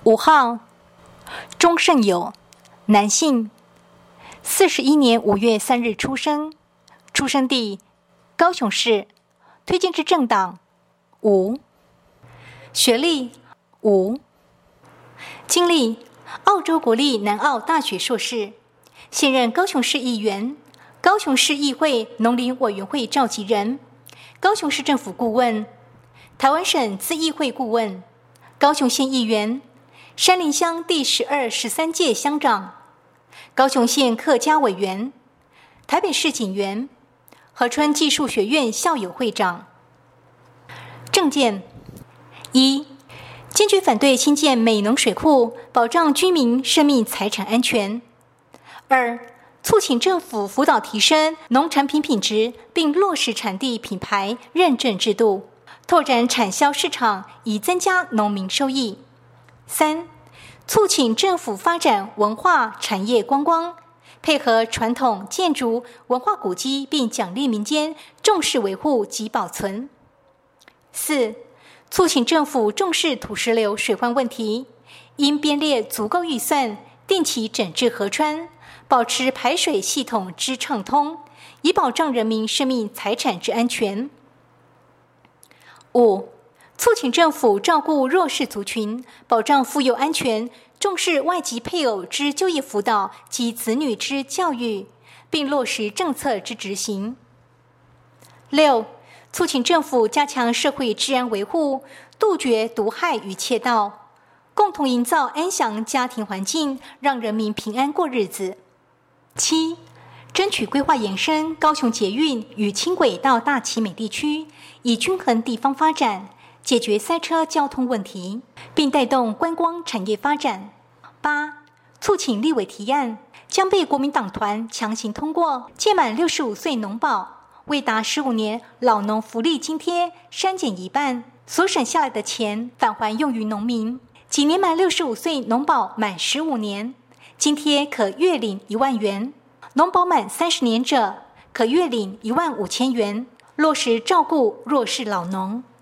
5号，钟胜友，男性，41年5月3日出生，出生地高雄市，推荐之政党无，学历无，经历澳洲国立南澳大学硕士，现任高雄市议员，高雄市议会农林委员会召集人，高雄市政府顾问，台湾省资议会顾问，高雄县议员，山林乡第12、13届乡长，高雄县客家委员，台北市警员，和春技术学院校友会长。政见一，坚决反对新建美浓水库，保障居民生命财产安全。2，促请政府辅导提升农产品品质，并落实产地品牌认证制度，拓展产销市场，以增加农民收益。3，促请政府发展文化产业观光，配合传统建筑文化古迹，并奖励民间重视维护及保存。4，促请政府重视土石流水患问题，应编列足够预算，定期整治河川，保持排水系统之畅通，以保障人民生命财产之安全。5，促请政府照顾弱势族群，保障妇幼安全，重视外籍配偶之就业辅导及子女之教育，并落实政策之执行。6，促请政府加强社会治安维护，杜绝毒害与窃盗，共同营造安详家庭环境，让人民平安过日子。7，争取规划延伸高雄捷运与轻轨到大旗美地区，以均衡地方发展，解决塞车交通问题，并带动观光产业发展。8，促请立委提案，将被国民党团强行通过届满65岁农保未达15年老农福利津贴删减一半，所省下来的钱返还用于农民。即年满65岁农保满15年，津贴可月领1万元；农保满30年者，可月领15000元，落实照顾弱势老农。